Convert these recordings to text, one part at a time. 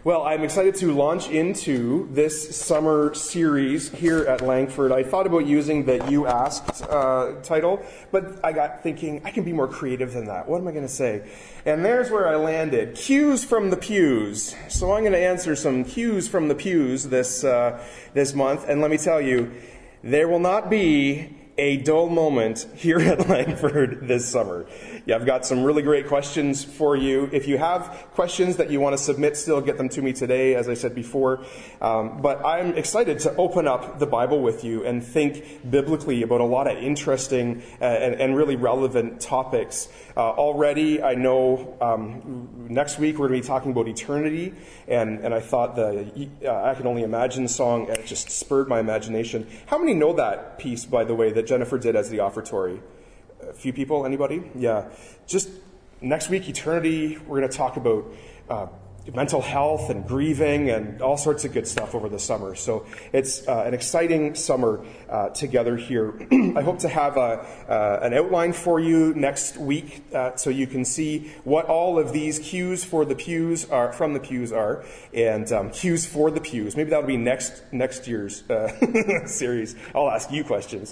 Well, I'm excited to launch into this summer series here at Langford. I thought about using the You Asked title, but I got thinking I can be more creative than that. What am I going to say? And there's where I landed. Cues from the pews. So I'm going to answer some cues from the pews this month. And let me tell you, there will not be a dull moment here at Langford this summer. Yeah, I've got some really great questions for you. If you have questions that you want to submit, still get them to me today, as I said before. But I'm excited to open up the Bible with you and think biblically about a lot of interesting and really relevant topics. Already, I know next week we're going to be talking about eternity, and I thought the I Can Only Imagine song just spurred my imagination. How many know that piece, by the way, that Jennifer did as the offertory? A few people? Anybody? Yeah. Just next week, eternity, we're going to talk about mental health and grieving and all sorts of good stuff over the summer. So it's an exciting summer together here. I hope to have an outline for you next week so you can see what all of these cues for the pews are, from the pews are, and cues for the pews. Maybe that'll be next year's series. I'll ask you questions.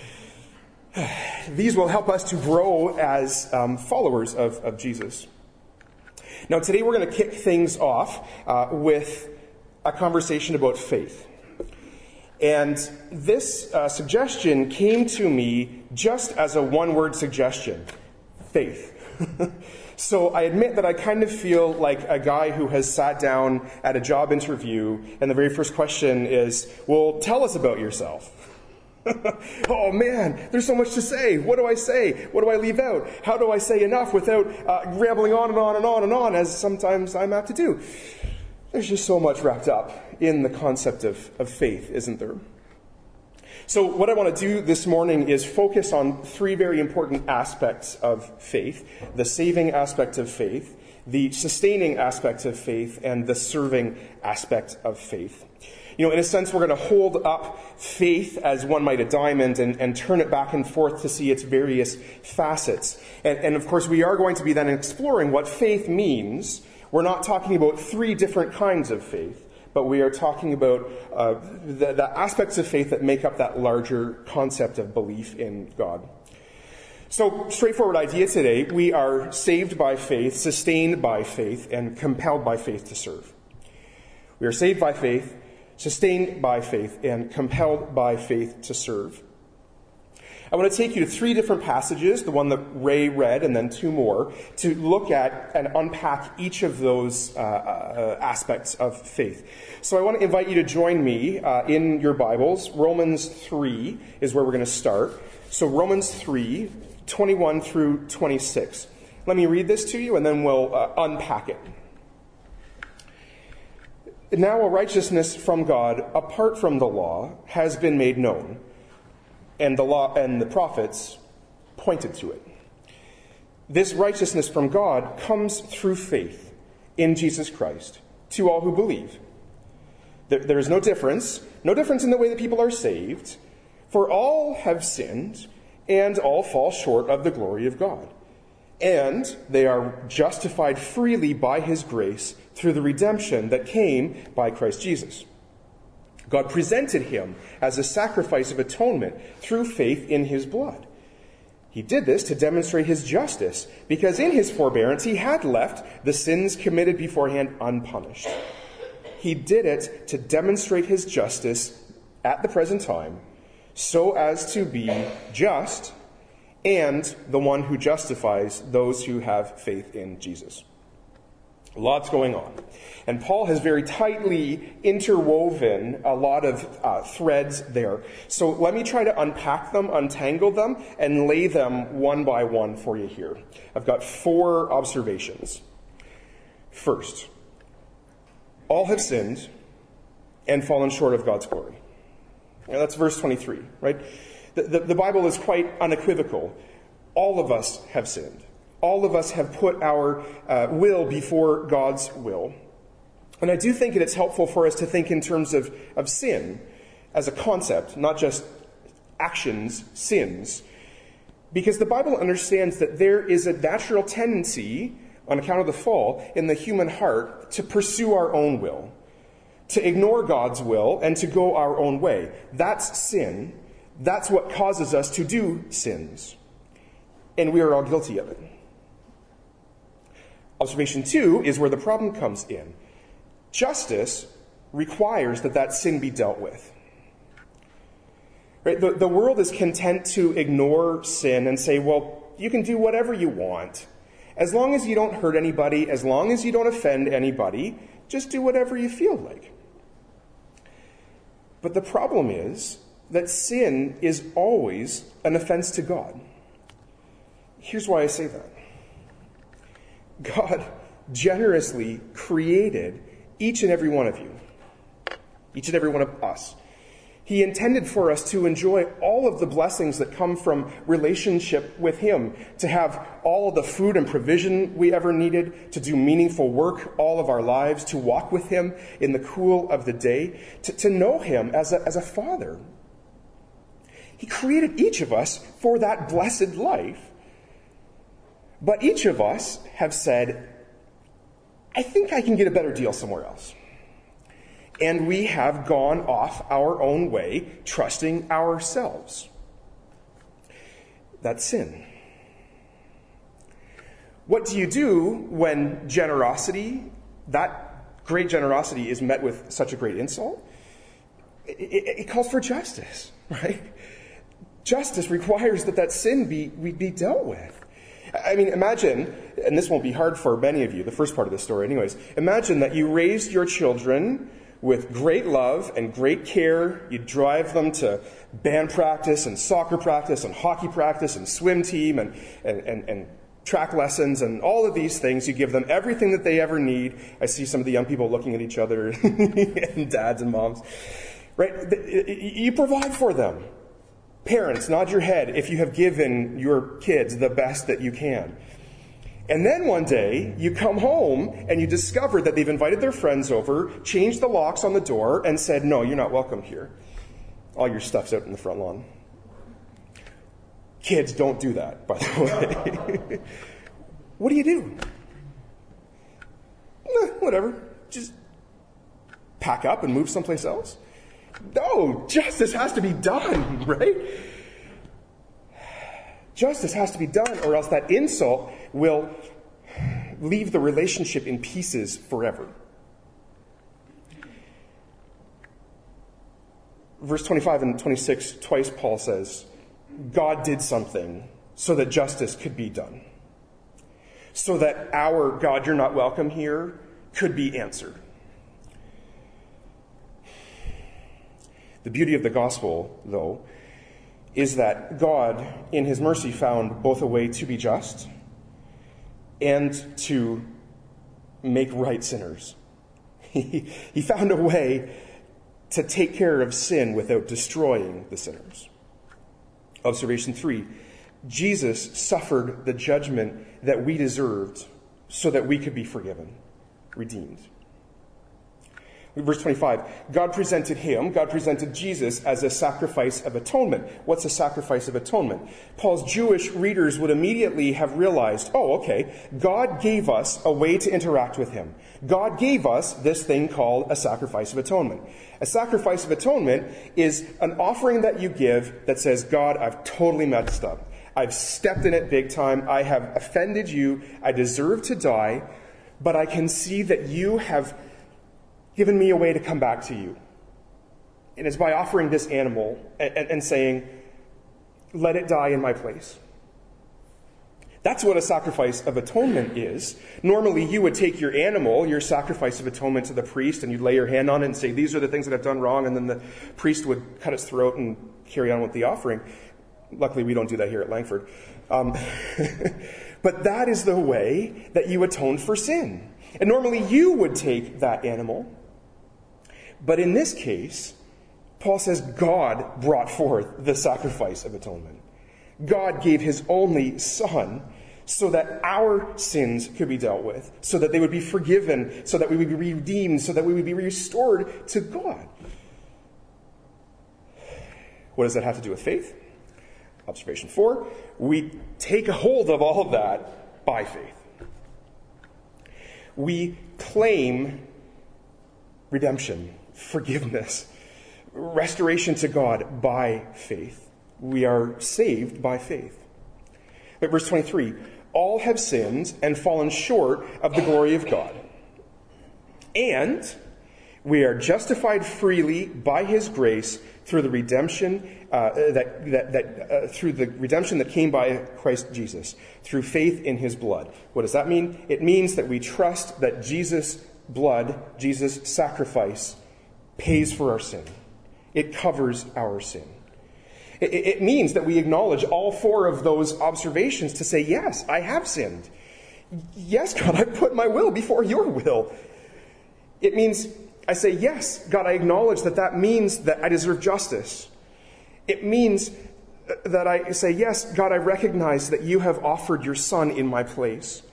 These will help us to grow as followers of Jesus. Now, today we're going to kick things off with a conversation about faith. And this suggestion came to me just as a one-word suggestion: faith. So I admit that I kind of feel like a guy who has sat down at a job interview, and the very first question is, well, tell us about yourself. Oh man, there's so much to say. What do I say? What do I leave out? How do I say enough without rambling on and on and on and on, as sometimes I'm apt to do? There's just so much wrapped up in the concept of faith, isn't there? So what I want to do this morning is focus on three very important aspects of faith: the saving aspect of faith, the sustaining aspect of faith, and the serving aspect of faith. You know, in a sense, we're going to hold up faith as one might a diamond and turn it back and forth to see its various facets. And of course, we are going to be then exploring what faith means. We're not talking about three different kinds of faith, but we are talking about the aspects of faith that make up that larger concept of belief in God. So, straightforward idea today: we are saved by faith, sustained by faith, and compelled by faith to serve. We are saved by faith, sustained by faith, and compelled by faith to serve. I want to take you to three different passages, the one that Ray read, and then two more, to look at and unpack each of those aspects of faith. So I want to invite you to join me in your Bibles. Romans 3 is where we're going to start. So Romans 3, 21 through 26. Let me read this to you, and then we'll unpack it. Now a righteousness from God, apart from the law, has been made known, and the law and the prophets pointed to it. This righteousness from God comes through faith in Jesus Christ to all who believe. There is no difference in the way that people are saved, for all have sinned, and all fall short of the glory of God. And they are justified freely by his grace through the redemption that came by Christ Jesus. God presented him as a sacrifice of atonement through faith in his blood. He did this to demonstrate his justice, because in his forbearance he had left the sins committed beforehand unpunished. He did it to demonstrate his justice at the present time, so as to be just and the one who justifies those who have faith in Jesus. Lots going on. And Paul has very tightly interwoven a lot of threads there. So let me try to unpack them, untangle them, and lay them one by one for you here. I've got 4 observations. First, all have sinned and fallen short of God's glory. Now, that's verse 23, right? The Bible is quite unequivocal. All of us have sinned. All of us have put our will before God's will. And I do think that it's helpful for us to think in terms of sin as a concept, not just actions, sins. Because the Bible understands that there is a natural tendency on account of the fall in the human heart to pursue our own will, to ignore God's will, and to go our own way. That's sin. That's what causes us to do sins. And we are all guilty of it. Observation 2 is where the problem comes in. Justice requires that sin be dealt with. Right? The world is content to ignore sin and say, well, you can do whatever you want. As long as you don't hurt anybody, as long as you don't offend anybody, just do whatever you feel like. But the problem is that sin is always an offense to God. Here's why I say that. God generously created each and every one of you, each and every one of us. He intended for us to enjoy all of the blessings that come from relationship with Him, to have all of the food and provision we ever needed, to do meaningful work all of our lives, to walk with Him in the cool of the day, to know Him as a Father. He created each of us for that blessed life. But each of us have said, I think I can get a better deal somewhere else. And we have gone off our own way, trusting ourselves. That's sin. What do you do when generosity, that great generosity, is met with such a great insult? It calls for justice, right? Justice requires that sin be dealt with. I mean, imagine, and this won't be hard for many of you, the first part of the story anyways, imagine that you raised your children with great love and great care. You drive them to band practice and soccer practice and hockey practice and swim team and track lessons and all of these things. You give them everything that they ever need. I see some of the young people looking at each other, and dads and moms. Right? You provide for them. Parents, nod your head if you have given your kids the best that you can. And then one day, you come home and you discover that they've invited their friends over, changed the locks on the door, and said, no, you're not welcome here. All your stuff's out in the front lawn. Kids don't do that, by the way. What do you do? Whatever. Just pack up and move someplace else? No, justice has to be done, right? Justice has to be done, or else that insult will leave the relationship in pieces forever. Verse 25 and 26, twice Paul says, God did something so that justice could be done. So that our God, you're not welcome here, could be answered. The beauty of the gospel, though, is that God, in His mercy, found both a way to be just and to make right sinners. He found a way to take care of sin without destroying the sinners. Observation 3, Jesus suffered the judgment that we deserved so that we could be forgiven, redeemed. Verse 25, God presented Jesus as a sacrifice of atonement. What's a sacrifice of atonement? Paul's Jewish readers would immediately have realized, oh, okay, God gave us a way to interact with Him. God gave us this thing called a sacrifice of atonement. A sacrifice of atonement is an offering that you give that says, God, I've totally messed up. I've stepped in it big time. I have offended you. I deserve to die, but I can see that you have given me a way to come back to you. And it's by offering this animal and saying, let it die in my place. That's what a sacrifice of atonement is. Normally, you would take your animal, your sacrifice of atonement, to the priest, and you'd lay your hand on it and say, these are the things that I've done wrong, and then the priest would cut its throat and carry on with the offering. Luckily, we don't do that here at Langford. But that is the way that you atone for sin. And normally, you would take that animal. But in this case, Paul says God brought forth the sacrifice of atonement. God gave His only Son so that our sins could be dealt with, so that they would be forgiven, so that we would be redeemed, so that we would be restored to God. What does that have to do with faith? Observation 4, we take a hold of all of that by faith. We claim redemption, forgiveness, restoration to God by faith. We are saved by faith. But verse 23, all have sinned and fallen short of the glory of God. And we are justified freely by his grace through the redemption through the redemption that came by Christ Jesus, through faith in his blood. What does that mean? It means that we trust that Jesus' blood, Jesus' sacrifice, pays for our sin. It covers our sin. It means that we acknowledge all four of those observations to say, yes, I have sinned. Yes, God, I put my will before your will. It means I say, yes, God, I acknowledge that means that I deserve justice. It means that I say, yes, God, I recognize that you have offered your Son in my place.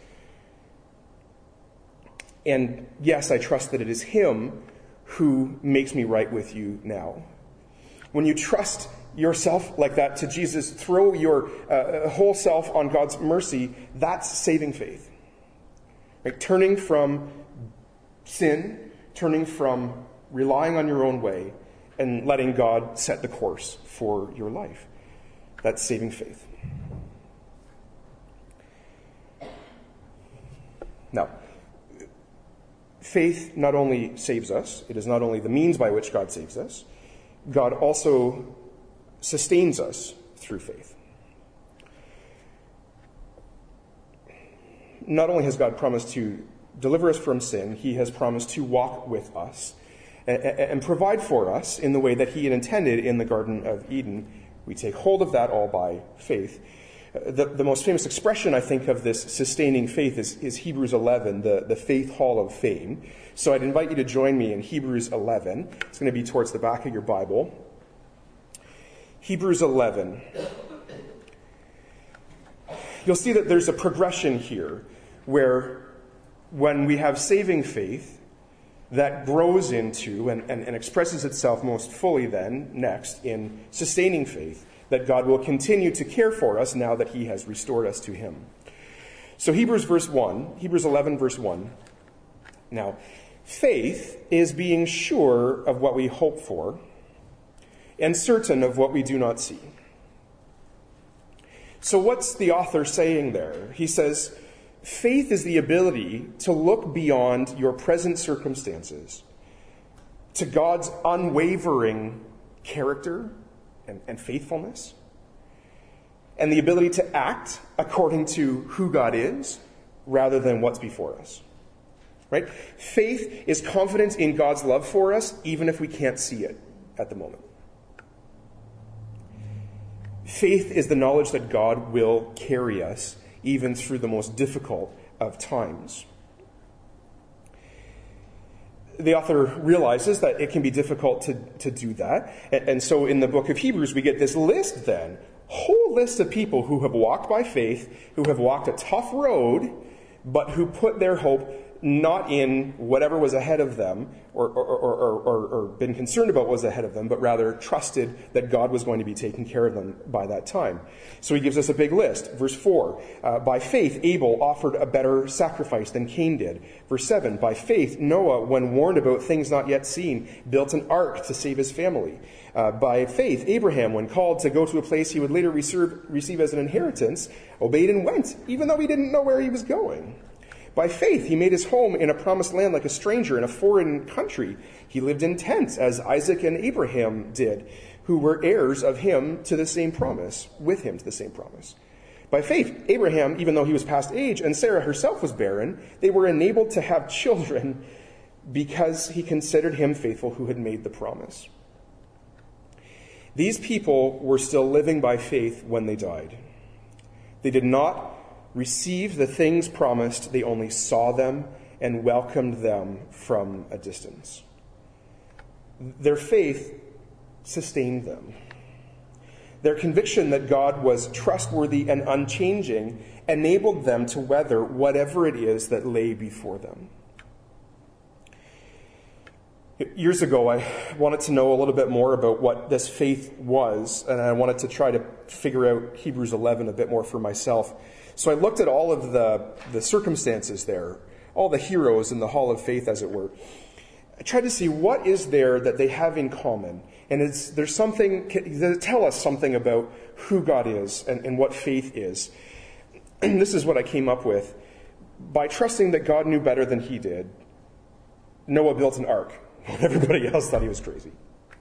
And yes, I trust that it is him who makes me right with you now. When you trust yourself like that to Jesus, throw your whole self on God's mercy, that's saving faith. Right? Turning from sin, turning from relying on your own way, and letting God set the course for your life. That's saving faith. Now, faith not only saves us, it is not only the means by which God saves us, God also sustains us through faith. Not only has God promised to deliver us from sin, he has promised to walk with us and provide for us in the way that he had intended in the Garden of Eden. We take hold of that all by faith. The most famous expression, I think, of this sustaining faith is Hebrews 11, the Faith Hall of Fame. So I'd invite you to join me in Hebrews 11. It's going to be towards the back of your Bible. Hebrews 11. You'll see that there's a progression here where when we have saving faith, that grows into and expresses itself most fully then, next, in sustaining faith, that God will continue to care for us now that he has restored us to him. So Hebrews 11, verse 1. Now, faith is being sure of what we hope for and certain of what we do not see. So what's the author saying there? He says, faith is the ability to look beyond your present circumstances to God's unwavering character and faithfulness, and the ability to act according to who God is rather than what's before us. Right? Faith is confidence in God's love for us, even if we can't see it at the moment. Faith is the knowledge that God will carry us even through the most difficult of times. The author realizes that it can be difficult to do that. And so in the book of Hebrews, we get this list then, whole list of people who have walked by faith, who have walked a tough road, but who put their hope not in whatever was ahead of them or been concerned about what was ahead of them, but rather trusted that God was going to be taking care of them by that time. So he gives us a big list. Verse 4, by faith, Abel offered a better sacrifice than Cain did. Verse 7, by faith, Noah, when warned about things not yet seen, built an ark to save his family. By faith, Abraham, when called to go to a place he would later receive as an inheritance, obeyed and went, even though he didn't know where he was going. By faith, he made his home in a promised land like a stranger in a foreign country. He lived in tents, as Isaac and Abraham did, who were heirs of him to the same promise, with him to the same promise. By faith, Abraham, even though he was past age, and Sarah herself was barren, they were enabled to have children because he considered him faithful who had made the promise. These people were still living by faith when they died. They did not receive the things promised, they only saw them and welcomed them from a distance. Their faith sustained them. Their conviction that God was trustworthy and unchanging enabled them to weather whatever it is that lay before them. Years ago, I wanted to know a little bit more about what this faith was, and I wanted to try to figure out Hebrews 11 a bit more for myself. So I looked at all of the circumstances there all the heroes in the Hall of Faith, as it were. I tried to see what is there that they have in common. And there's something that tell us something about who God is and what faith is. And this is what I came up with. By trusting that God knew better than he did, Noah built an ark when everybody else thought he was crazy.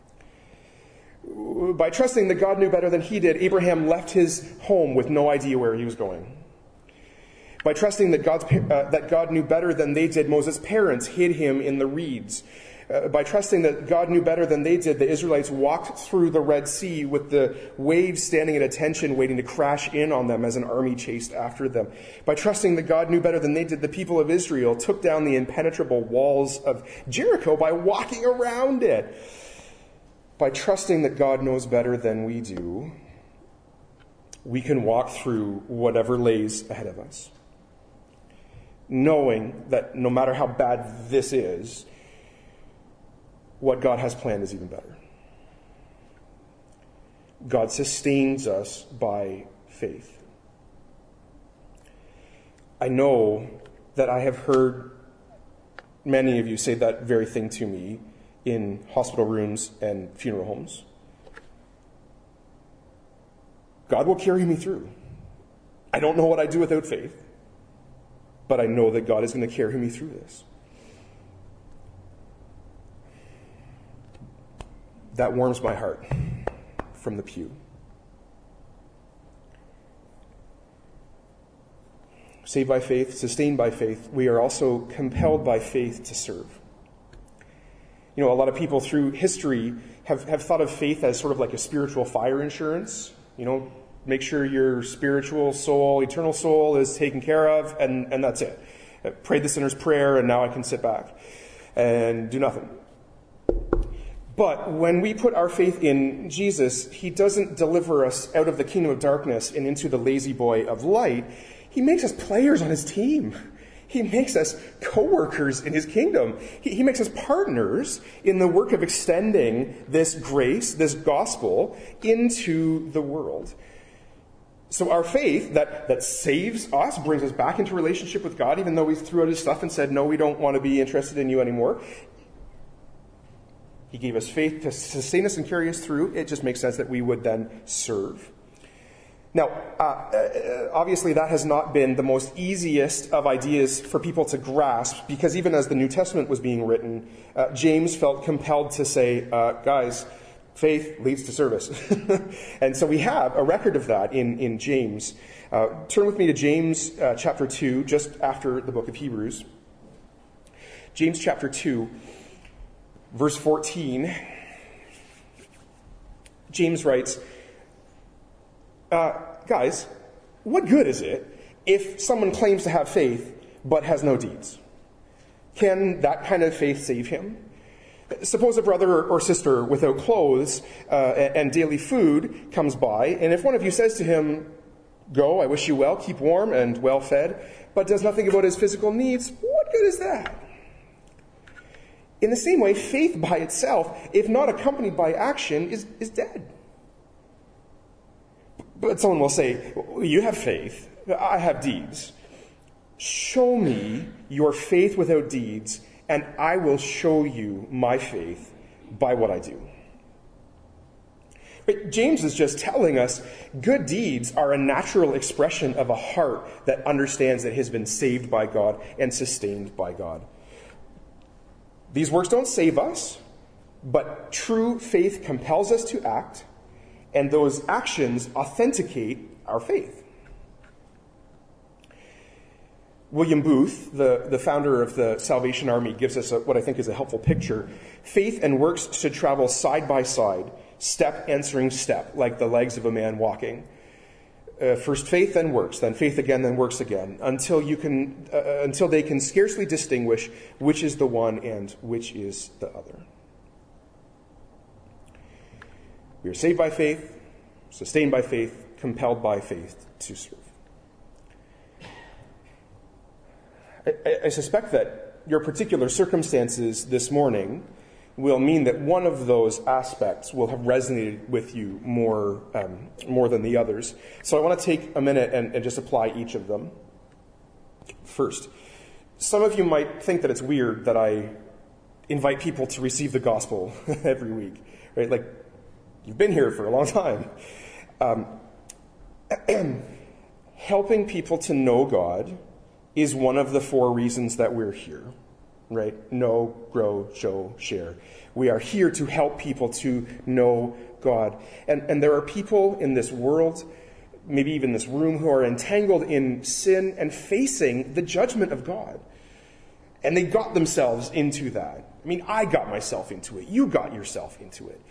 By trusting that God knew better than he did, Abraham left his home with no idea where he was going. By trusting that God knew better than they did, Moses' parents hid him in the reeds. By trusting that God knew better than they did, the Israelites walked through the Red Sea with the waves standing at attention, waiting to crash in on them as an army chased after them. By trusting that God knew better than they did, the people of Israel took down the impenetrable walls of Jericho by walking around it. By trusting that God knows better than we do, we can walk through whatever lays ahead of us, knowing that no matter how bad this is, what God has planned is even better. God sustains us by faith. I know that I have heard many of you say that very thing to me in hospital rooms and funeral homes. God will carry me through. I don't know what I do without faith, but I know that God is going to carry me through this. That warms my heart from the pew. Saved by faith, sustained by faith, we are also compelled by faith to serve. You know, a lot of people through history have thought of faith as sort of like a spiritual fire insurance. You know, make sure your spiritual soul, eternal soul is taken care of, and that's it. I prayed the sinner's prayer, and now I can sit back and do nothing. But when we put our faith in Jesus, he doesn't deliver us out of the kingdom of darkness and into the lazy boy of light. He makes us players on his team. He makes us co-workers in his kingdom. He makes us partners in the work of extending this grace, this gospel, into the world. So our faith that saves us, brings us back into relationship with God, even though we threw out his stuff and said, no, we don't want to be interested in you anymore. He gave us faith to sustain us and carry us through. It just makes sense that we would then serve. Now, obviously that has not been the most easiest of ideas for people to grasp, because even as the New Testament was being written, James felt compelled to say, guys, faith leads to service. And so we have a record of that in James. Turn with me to James chapter 2, just after the book of Hebrews. James chapter 2. Verse 14, James writes, guys, what good is it if someone claims to have faith but has no deeds? Can that kind of faith save him? Suppose a brother or sister without clothes and daily food comes by, and if one of you says to him, go, I wish you well, keep warm and well fed, but does nothing about his physical needs, what good is that? In the same way, faith by itself, if not accompanied by action, is dead. But someone will say, you have faith, I have deeds. Show me your faith without deeds, and I will show you my faith by what I do. But James is just telling us good deeds are a natural expression of a heart that understands that it has been saved by God and sustained by God. These works don't save us, but true faith compels us to act, and those actions authenticate our faith. William Booth, the founder of the Salvation Army, gives us what I think is a helpful picture. Faith and works should travel side by side, step answering step, like the legs of a man walking. First faith, then works, then faith again, then works again, until they can scarcely distinguish which is the one and which is the other. We are saved by faith, sustained by faith, compelled by faith to serve. I suspect that your particular circumstances this morning will mean that one of those aspects will have resonated with you more than the others. So I want to take a minute and just apply each of them. First, Some of you might think that it's weird that I invite people to receive the gospel every week, right? Like, you've been here for a long time. Helping people to know God is one of the 4 reasons that we're here, right? Know, grow, show, share. We are here to help people to know God. And there are people in this world, maybe even this room, who are entangled in sin and facing the judgment of God. And they got themselves into that. I mean, I got myself into it. You got yourself into it.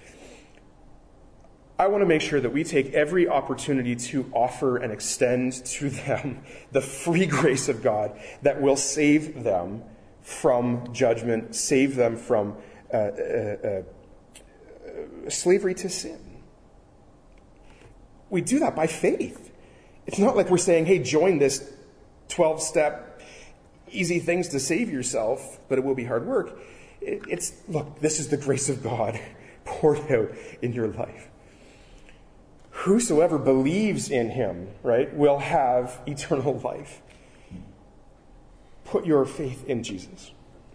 I want to make sure that we take every opportunity to offer and extend to them the free grace of God that will save them from judgment, save them from slavery to sin. We do that by faith. It's not like we're saying, hey, join this 12-step easy things to save yourself, but it will be hard work. It's, look, this is the grace of God poured out in your life. Whosoever believes in him, right, will have eternal life. Put your faith in Jesus.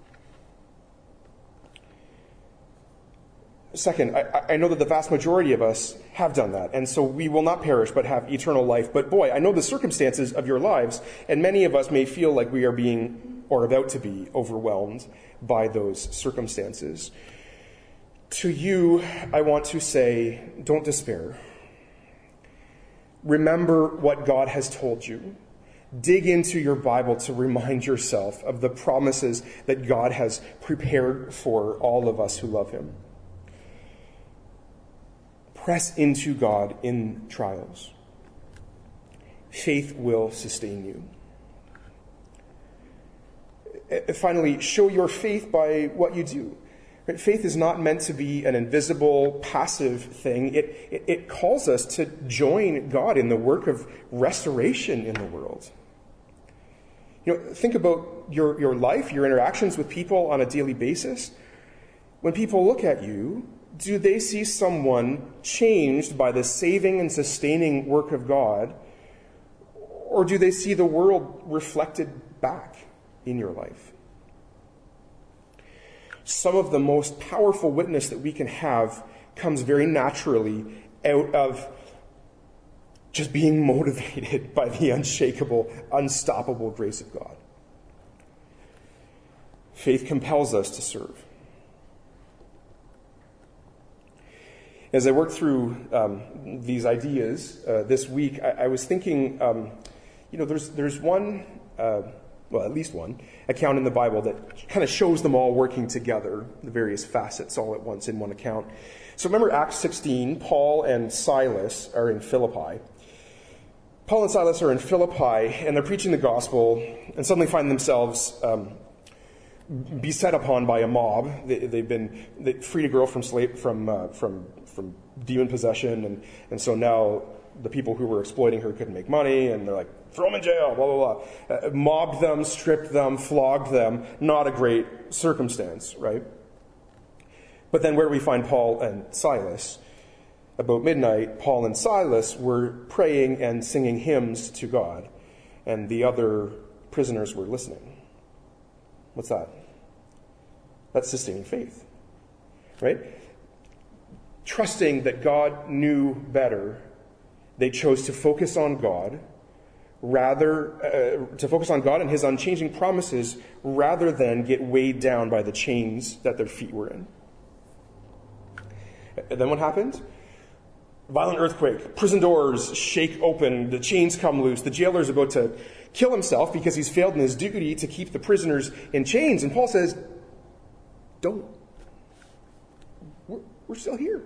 Second, I know that the vast majority of us have done that, and so we will not perish but have eternal life. But boy, I know the circumstances of your lives, and many of us may feel like we are being, or about to be, overwhelmed by those circumstances. To you, I want to say, don't despair. Remember what God has told you. Dig into your Bible to remind yourself of the promises that God has prepared for all of us who love him. Press into God in trials. Faith will sustain you. Finally, show your faith by what you do. Faith is not meant to be an invisible, passive thing. It calls us to join God in the work of restoration in the world. Think about your life, your interactions with people on a daily basis. When people look at you, do they see someone changed by the saving and sustaining work of God? Or do they see the world reflected back in your life? Some of the most powerful witness that we can have comes very naturally out of just being motivated by the unshakable, unstoppable grace of God. Faith compels us to serve. As I worked through these ideas this week, I was thinking, there's one, at least one, account in the Bible that kind of shows them all working together, the various facets all at once in one account. So remember Acts 16, Paul and Silas are in Philippi. Paul and Silas are in Philippi, and they're preaching the gospel, and suddenly find themselves beset upon by a mob. They freed a girl from demon possession, and so now the people who were exploiting her couldn't make money, and they're like, throw them in jail, blah, blah, blah. Mobbed them, stripped them, flogged them. Not a great circumstance, right? But then where do we find Paul and Silas? About midnight, Paul and Silas were praying and singing hymns to God, and the other prisoners were listening. What's that? That's sustaining faith, right? Trusting that God knew better, they chose to focus on God, to focus on God and his unchanging promises, rather than get weighed down by the chains that their feet were in. And then what happened? Violent earthquake, prison doors shake open, the chains come loose, the jailer's about to kill himself because he's failed in his duty to keep the prisoners in chains. And Paul says, don't. We're still here.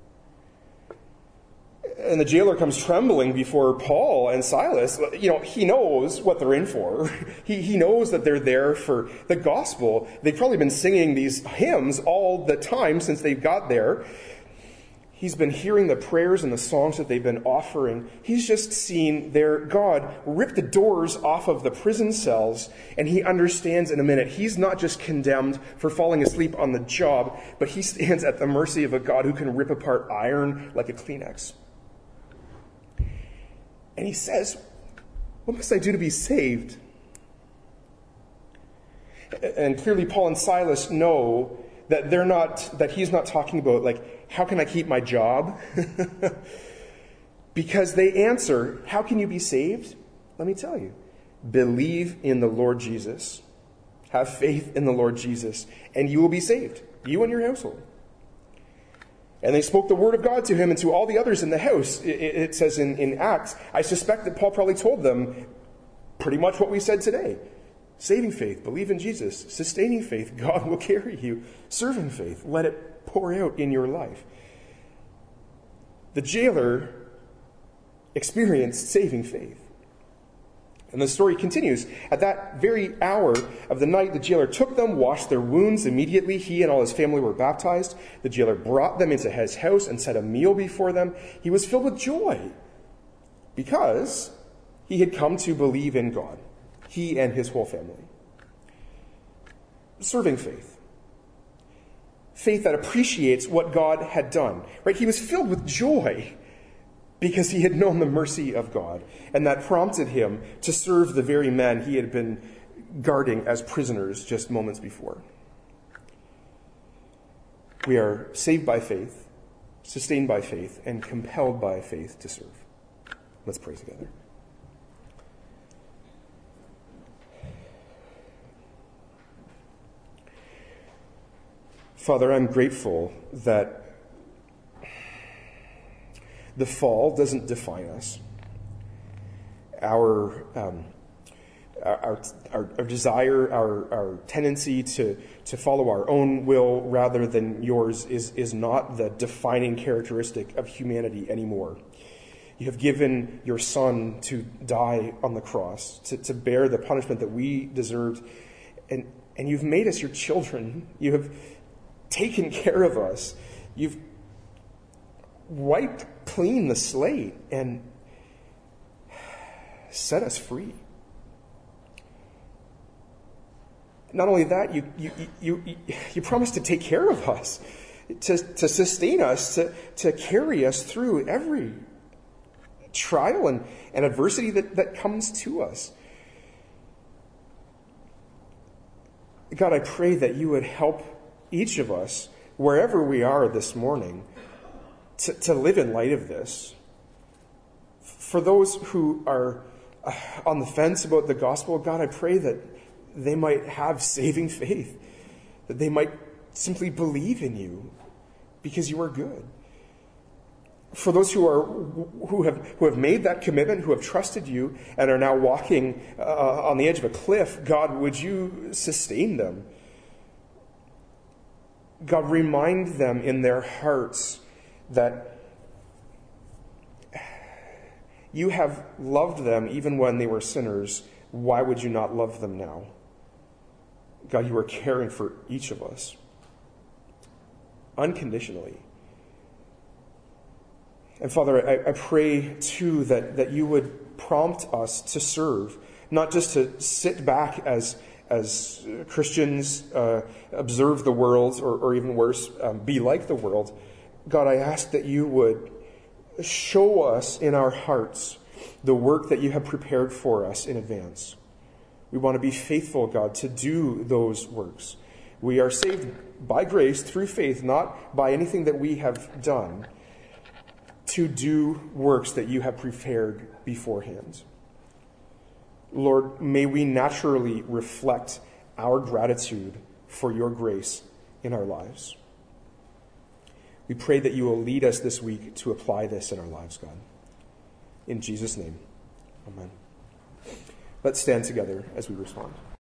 And the jailer comes trembling before Paul and Silas. He knows what they're in for. He knows that they're there for the gospel. They've probably been singing these hymns all the time since they got there. He's been hearing the prayers and the songs that they've been offering. He's just seen their God rip the doors off of the prison cells, and he understands in a minute he's not just condemned for falling asleep on the job, but he stands at the mercy of a God who can rip apart iron like a Kleenex. And he says, what must I do to be saved? And clearly Paul and Silas know that he's not talking about, like, how can I keep my job? Because they answer, how can you be saved? Let me tell you. Believe in the Lord Jesus. Have faith in the Lord Jesus, and you will be saved, you and your household. And they spoke the word of God to him and to all the others in the house. It says in Acts, I suspect that Paul probably told them pretty much what we said today. Saving faith, believe in Jesus. Sustaining faith, God will carry you. Serving faith, let it pour out in your life. The jailer experienced saving faith. And the story continues. At that very hour of the night, the jailer took them, washed their wounds. Immediately, he and all his family were baptized. The jailer brought them into his house and set a meal before them. He was filled with joy because he had come to believe in God, he and his whole family. Serving faith. Faith that appreciates what God had done. Right? He was filled with joy because he had known the mercy of God, and that prompted him to serve the very men he had been guarding as prisoners just moments before. We are saved by faith, sustained by faith, and compelled by faith to serve. Let's pray together. Father, I'm grateful that the fall doesn't define us. Our desire, our tendency to follow our own will rather than yours is not the defining characteristic of humanity anymore. You have given your Son to die on the cross, to bear the punishment that we deserved, and you've made us your children. You have taken care of us. You've wiped clean the slate and set us free. Not only that, you promised to take care of us, to sustain us, to carry us through every trial and adversity that comes to us. God, I pray that you would help each of us, wherever we are this morning, to live in light of this. For those who are on the fence about the gospel, God, I pray that they might have saving faith, that they might simply believe in you because you are good. For those who have made that commitment, who have trusted you and are now walking on the edge of a cliff, God, would you sustain them? God, remind them in their hearts that you have loved them even when they were sinners. Why would you not love them now? God, you are caring for each of us unconditionally. And Father, I pray too that you would prompt us to serve, not just to sit back as Christians, observe the world, or even worse, be like the world. God, I ask that you would show us in our hearts the work that you have prepared for us in advance. We want to be faithful, God, to do those works. We are saved by grace through faith, not by anything that we have done, to do works that you have prepared beforehand. Lord, may we naturally reflect our gratitude for your grace in our lives. We pray that you will lead us this week to apply this in our lives, God. In Jesus' name, amen. Let's stand together as we respond.